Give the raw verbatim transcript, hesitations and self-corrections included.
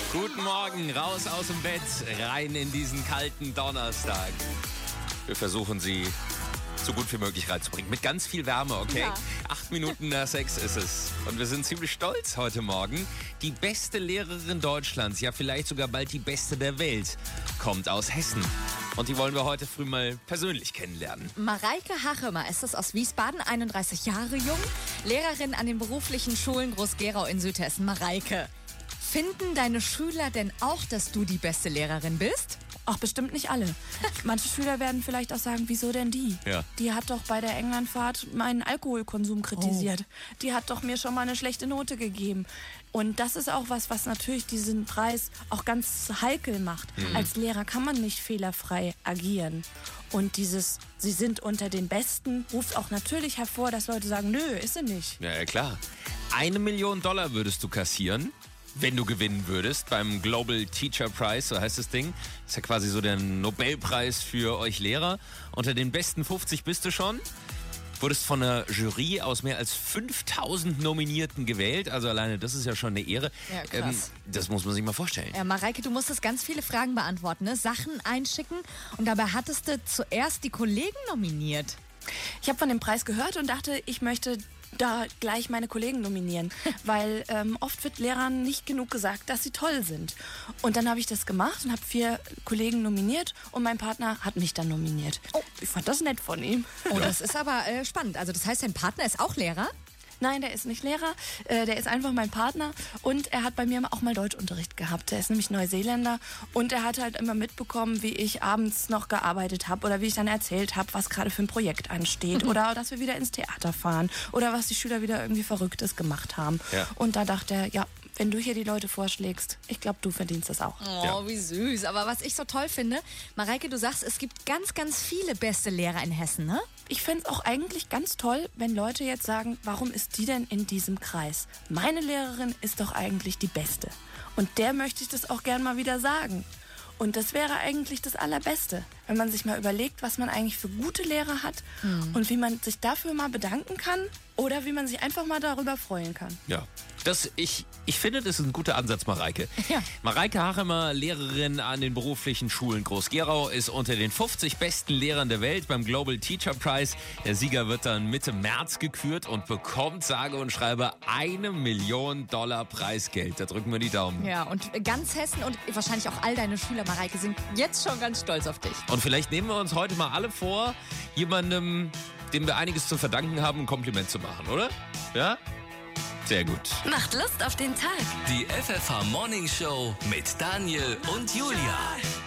Guten Morgen, raus aus dem Bett, rein in diesen kalten Donnerstag. Wir versuchen sie so gut wie möglich reinzubringen. Mit ganz viel Wärme, okay? Ja. Acht Minuten nach sechs ist es. Und wir sind ziemlich stolz heute Morgen. Die beste Lehrerin Deutschlands, ja vielleicht sogar bald die beste der Welt, kommt aus Hessen. Und die wollen wir heute früh mal persönlich kennenlernen. Mareike Hachemer ist es aus Wiesbaden, einunddreißig Jahre jung, Lehrerin an den beruflichen Schulen Groß-Gerau in Südhessen. Mareike, finden deine Schüler denn auch, dass du die beste Lehrerin bist? Ach, bestimmt nicht alle. Manche Schüler werden vielleicht auch sagen, wieso denn die? Ja. Die hat doch bei der Englandfahrt meinen Alkoholkonsum kritisiert. Oh. Die hat doch mir schon mal eine schlechte Note gegeben. Und das ist auch was, was natürlich diesen Preis auch ganz heikel macht. Mhm. Als Lehrer kann man nicht fehlerfrei agieren. Und dieses, sie sind unter den Besten, ruft auch natürlich hervor, dass Leute sagen, nö, ist sie nicht. Ja, ja klar. Eine Million Dollar würdest du kassieren, wenn du gewinnen würdest beim Global Teacher Prize, so heißt das Ding. Das ist ja quasi so der Nobelpreis für euch Lehrer. Unter den besten fünfzig bist du schon. Wurdest von einer Jury aus mehr als fünftausend Nominierten gewählt. Also alleine das ist ja schon eine Ehre. Ja, krass. Ähm, das muss man sich mal vorstellen. Ja, Mareike, du musstest ganz viele Fragen beantworten, ne? Sachen einschicken. Und dabei hattest du zuerst die Kollegen nominiert. Ich habe von dem Preis gehört und dachte, ich möchte da gleich meine Kollegen nominieren, weil ähm, oft wird Lehrern nicht genug gesagt, dass sie toll sind. Und dann habe ich das gemacht und habe vier Kollegen nominiert und mein Partner hat mich dann nominiert. Oh, ich fand das nett von ihm. Oh, das ist aber äh, spannend. Also das heißt, dein Partner ist auch Lehrer? Nein, der ist nicht Lehrer, äh, der ist einfach mein Partner und er hat bei mir auch mal Deutschunterricht gehabt. Der ist nämlich Neuseeländer und er hat halt immer mitbekommen, wie ich abends noch gearbeitet habe oder wie ich dann erzählt habe, was gerade für ein Projekt ansteht oder dass wir wieder ins Theater fahren oder was die Schüler wieder irgendwie Verrücktes gemacht haben. Ja. Und da dachte er, ja, wenn du hier die Leute vorschlägst, ich glaube, du verdienst das auch. Oh, Ja. wie süß. Aber was ich so toll finde, Mareike, du sagst, es gibt ganz, ganz viele beste Lehrer in Hessen, ne? Ich fände es auch eigentlich ganz toll, wenn Leute jetzt sagen, warum ist die denn in diesem Kreis? Meine Lehrerin ist doch eigentlich die Beste. Und der möchte ich das auch gern mal wieder sagen. Und das wäre eigentlich das Allerbeste, wenn man sich mal überlegt, was man eigentlich für gute Lehrer hat mhm. und wie man sich dafür mal bedanken kann oder wie man sich einfach mal darüber freuen kann. Ja. Das, ich, ich finde, das ist ein guter Ansatz, Mareike. Ja. Mareike Hachemer, Lehrerin an den beruflichen Schulen Groß-Gerau, ist unter den fünfzig besten Lehrern der Welt beim Global Teacher Prize. Der Sieger wird dann Mitte März gekürt und bekommt, sage und schreibe, eine Million Dollar Preisgeld. Da drücken wir die Daumen. Ja, und ganz Hessen und wahrscheinlich auch all deine Schüler, Mareike, sind jetzt schon ganz stolz auf dich. Und vielleicht nehmen wir uns heute mal alle vor, jemandem, dem wir einiges zu verdanken haben, ein Kompliment zu machen, oder? Ja? Sehr gut. Macht Lust auf den Tag. Die F F H Morning Show mit Daniel und Julia.